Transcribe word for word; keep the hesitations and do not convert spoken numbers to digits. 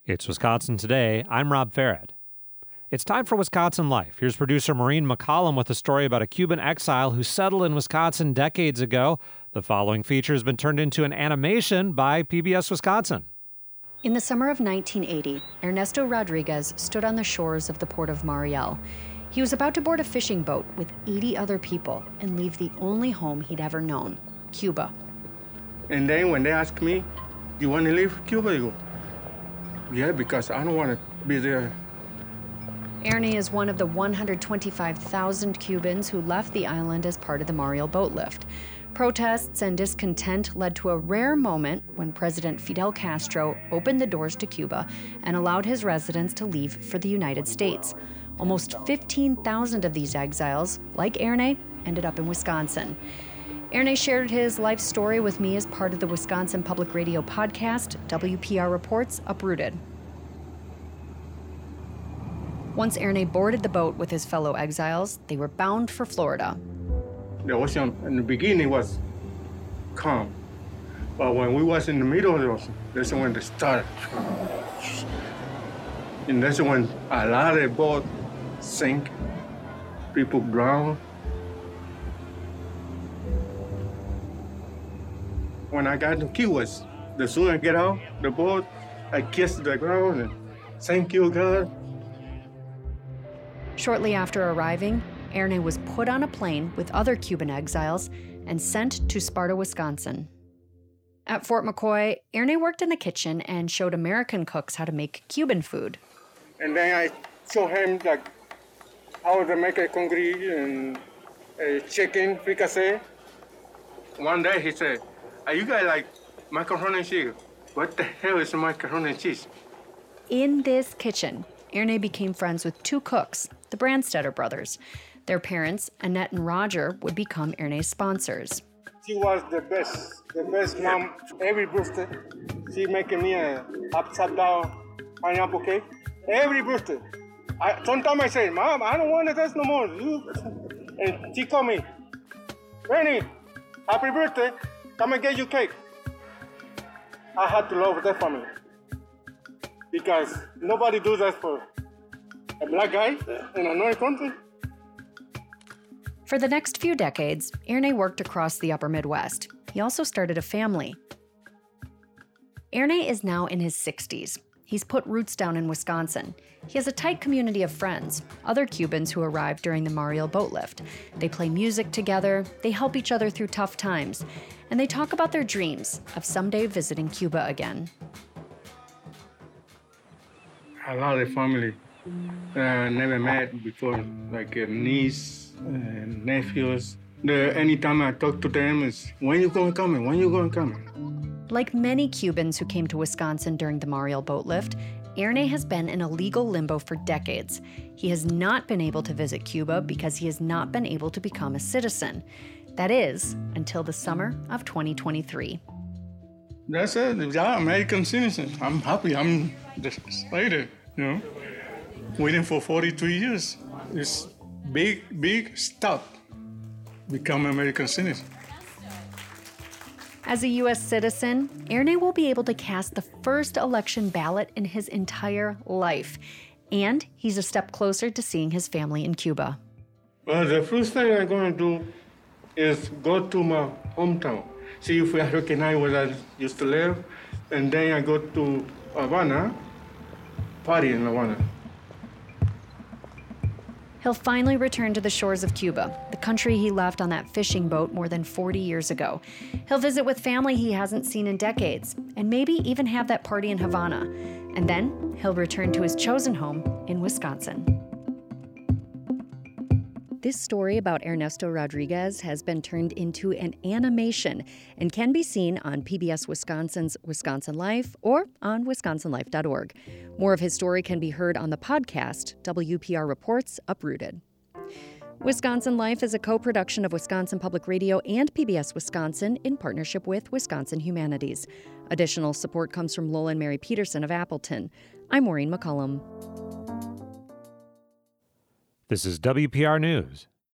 It's Wisconsin Today. I'm Rob Farrett. It's time for Wisconsin Life. Here's producer Maureen McCollum with a story about a Cuban exile who settled in Wisconsin decades ago. The following feature has been turned into an animation by P B S Wisconsin. In the summer of nineteen eighty, Ernesto Rodriguez stood on the shores of the port of Mariel. He was about to board a fishing boat with eighty other people and leave the only home he'd ever known, Cuba. And then when they ask me, do you want to leave Cuba? I go, yeah, because I don't want to be there. Ernie is one of the one hundred twenty-five thousand Cubans who left the island as part of the Mariel boat lift. Protests and discontent led to a rare moment when President Fidel Castro opened the doors to Cuba and allowed his residents to leave for the United States. Almost fifteen thousand of these exiles, like Ernie, ended up in Wisconsin. Ernie shared his life story with me as part of the Wisconsin Public Radio podcast, W P R Reports Uprooted. Once Ernie boarded the boat with his fellow exiles, they were bound for Florida. The ocean in the beginning was calm, but when we was in the middle of the ocean, that's when it started. And that's when a lot of boats sink, people drown. When I got to Key West, the sooner I get out the boat, I kissed the ground and thank you, God. Shortly after arriving, Ernie was put on a plane with other Cuban exiles and sent to Sparta, Wisconsin. At Fort McCoy, Ernie worked in the kitchen and showed American cooks how to make Cuban food. And then I showed him like how to make a concrete and a chicken fricassee. One day he said, are you guys like macaroni and cheese? What the hell is macaroni and cheese? In this kitchen, Ernie became friends with two cooks, the Brandstetter brothers. Their parents, Annette and Roger, would become Ernie's sponsors. She was the best, the best mom. Every birthday, she making me a upside down pineapple cake. Every birthday. I, sometimes I say, Mom, I don't want to taste no more. You, and she called me, Ernie, happy birthday. Come and get you cake. I had to love that family because nobody does that for a black guy in another country. For the next few decades, Ernie worked across the upper Midwest. He also started a family. Ernie is now in his sixties. He's put roots down in Wisconsin. He has a tight community of friends, other Cubans who arrived during the Mariel boat lift. They play music together, they help each other through tough times, and they talk about their dreams of someday visiting Cuba again. A lot of family uh, never met before, like a niece and nephews. The, anytime I talk to them, is when you going coming? When you going coming? Like many Cubans who came to Wisconsin during the Mariel boat lift, Ernie has been in a legal limbo for decades. He has not been able to visit Cuba because he has not been able to become a citizen. That is, until the summer of twenty twenty-three. That's it. Yeah, American citizen. I'm happy. I'm excited, you know. Waiting for forty-two years. It's big, big step. Become American citizen. As a U S citizen, Ernie will be able to cast the first election ballot in his entire life. And he's a step closer to seeing his family in Cuba. Well, the first thing I'm going to do is go to my hometown, see if I recognize where I used to live, and then I go to Havana, party in Havana. He'll finally return to the shores of Cuba, the country he left on that fishing boat more than forty years ago. He'll visit with family he hasn't seen in decades, and maybe even have that party in Havana. And then he'll return to his chosen home in Wisconsin. This story about Ernesto Rodriguez has been turned into an animation and can be seen on P B S Wisconsin's Wisconsin Life or on wisconsin life dot org. More of his story can be heard on the podcast, W P R Reports Uprooted. Wisconsin Life is a co-production of Wisconsin Public Radio and P B S Wisconsin in partnership with Wisconsin Humanities. Additional support comes from Lowell and Mary Peterson of Appleton. I'm Maureen McCollum. This is W P R News.